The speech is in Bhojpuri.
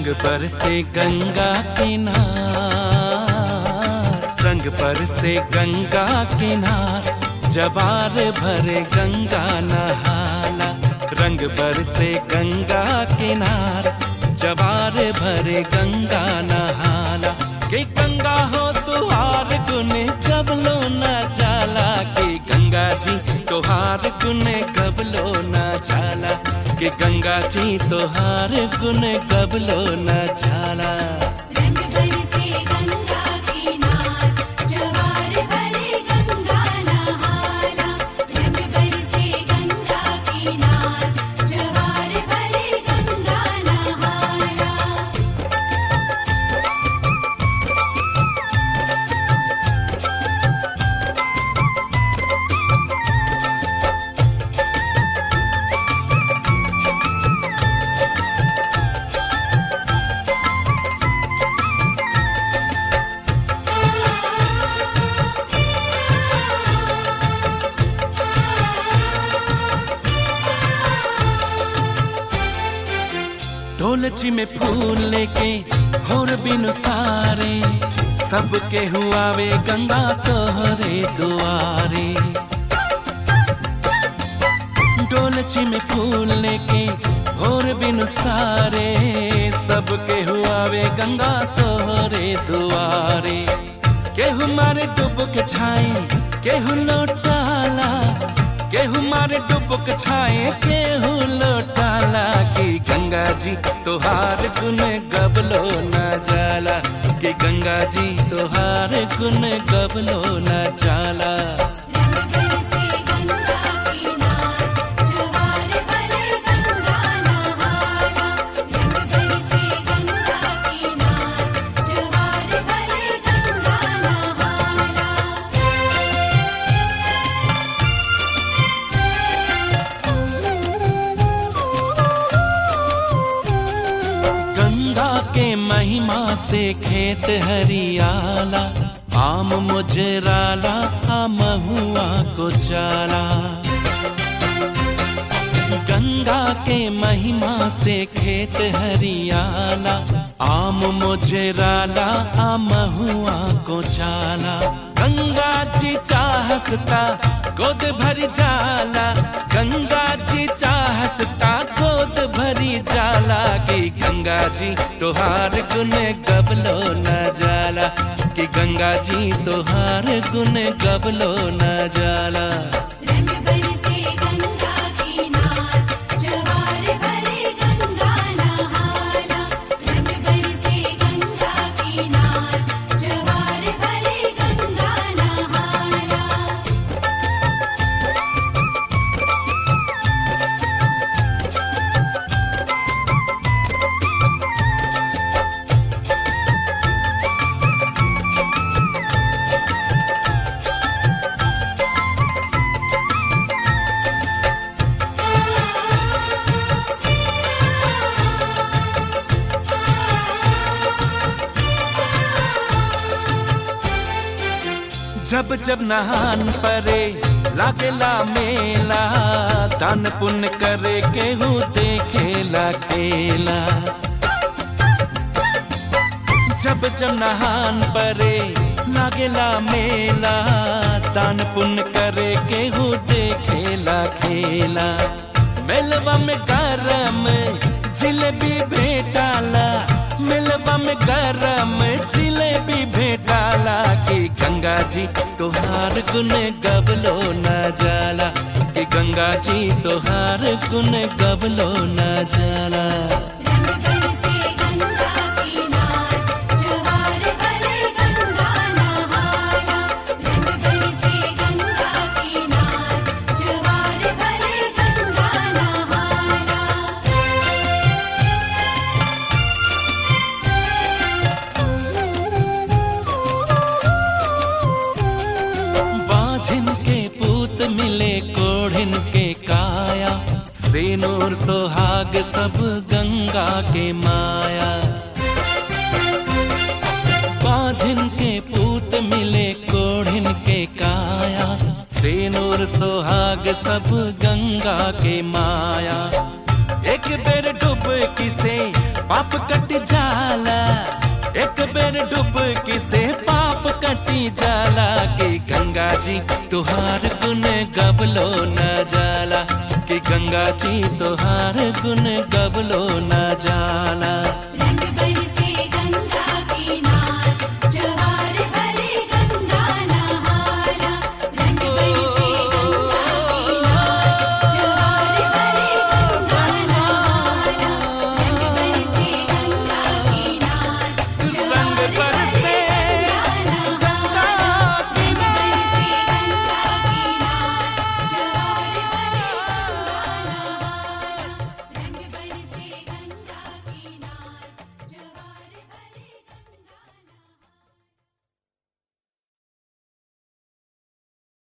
रंग बरसे गंगा किनार, रंग बरसे गंगा किनार, जवार भरे गंगा नहाला। रंग बरसे गंगा किनार, जवार भरे गंगा नहाला। कि गंगा हो तुहार गुन कबलो न जाला, कि गंगा जी तुहार गुन कबलो न जाला, कि गंगा जी तुहार गुन कबलो न जाला। रंग बरसे गंगा किनार, जवार भरे गंगा नहाला। रंग बरसे गंगा किनार, जवार भरे गंगा नहाला। ढोलची में फूल लेके होर बिनु सारे, सबके हुआवे गंगा तोहरे दुआरे। ढोलची में फूल लेके होर बिनु सारे, सबके हुआवे गंगा तोहरे दुआरे। केहू मारे डुबक छाए केहू लोटाला, केहू मारे डुबक छाए केहू लोटाला, कि गंगा जी तुहार गुन गबलो न जाला, कि गंगा जी तुहार गुन गबलो न जाला। रंग बरसे गंगा किनार, जवार भरे गंगा नहाला। रंग बरसे गंगा किनार, जवार भरे गंगा नहाला। गंगा के महिमा से खेत हरियाला, आम मुजराला महुआ को चाला। गंगा के महिमा से खेत हरियाला, आम मुजराला महुआ को चाला। गंगा जी चाहसता गोद भरी जाला, गंगा जी चाहसता गोद भरी जाला, कि गंगा जी तुहार गुन गबलो न जाला, कि गंगा जी तुहार गुन गबलो न जाला। रंग बरसे गंगा किनार, जवार भरे गंगा नहाला। रंग बरसे गंगा किनार, जवार भरे गंगा नहाला। जब जब नहान परे लागेला मेला, दान पुण्य करे केहू देखेला खेला। जब जब नहान परे लागेला मेला, दान पुण्य करे केहू देखेला खेला। मेलवा में गरम जिलेबी भेटाला, मेलवा में गरम जिलेबी भेटाला, कि गंगा जी तुहार गुन गबलो न जाला, कि गंगा जी तुहार गुन गबलो न जाला। रंग बरसे गंगा किनार, जवार भरे गंगा नहाला। रंग बरसे गंगा किनार, जवार भरे गंगा नहाला। बाझिन के पूत मिले कोढ़िन के काया, सेनूर सोहाग सब गंगा के माया। बाझिन के पूत मिले कोढ़िन के काया, सेनूर सोहाग सब गंगा के माया। एक बेर डुबकी से पाप कट कट जाला, एक बेर डुबकी से पाप कटी जाला। कि गंगा जी तुहार गुण गबलो न जाला, कि गंगा जी तुहार गुण गबलो न जाला।